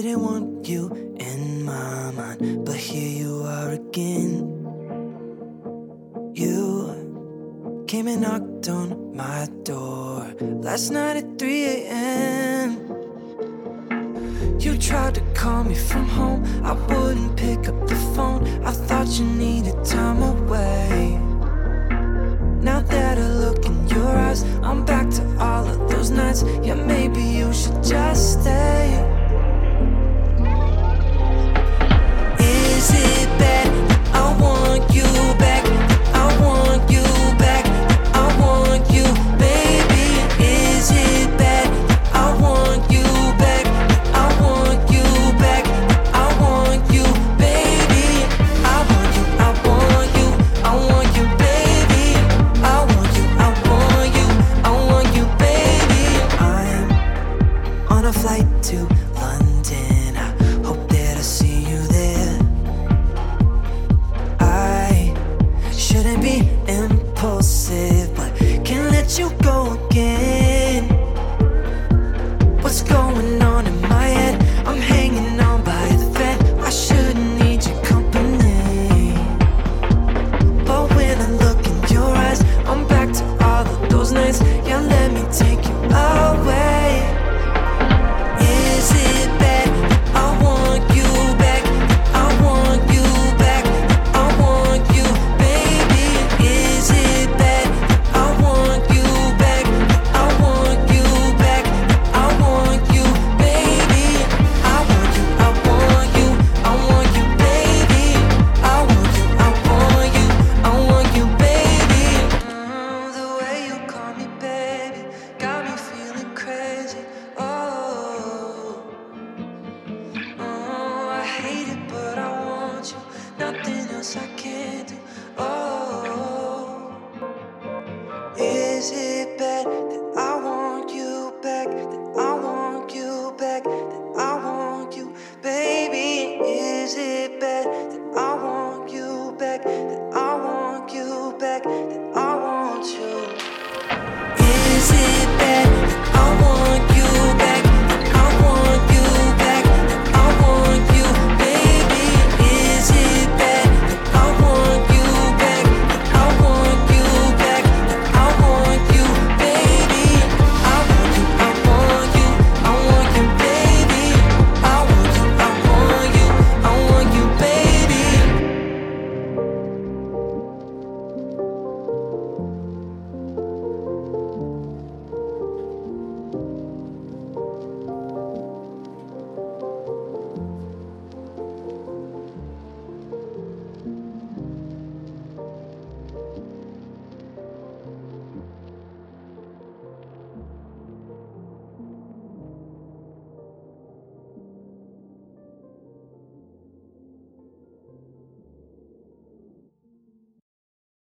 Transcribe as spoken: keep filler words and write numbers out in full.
didn't want you in my mind, but here you are again. You came and knocked on my door last night at three a.m. You tried to call me from home, I wouldn't pick up the phone. I thought you needed time away. Now that I look in your eyes, I'm back to all of those nights. Yeah, maybe you should just stay. Is it bad that I want you back? I want you back. I want you, baby. Is it bad that I want you back? I want you back. I want you, baby. I want you, I want you, I want you, baby. I want you, I want you, I want you, baby. I'm on a flight to London. I hope that I see you there. I shouldn't be impulsive, but can't let you go again. What's going on in my head? I'm hanging on by the thread. I shouldn't need your company, but when I look in your eyes, I'm back to all of those nights. Yeah, let me take you away. Is it bad that I want you back? I want you back. I want you, baby. Is it bad that I want you back? I want you back. I want you, baby. I want you, I want you, I want you, baby. I want you, I want you, I want you, baby. Mm, the way you call me baby got me feeling crazy. Oh, oh, I hate it, but I want you. Nothing else I can do. Oh, is it bad that I want you back? That I want you back? That I want you, baby? Is it bad that I want you back? That I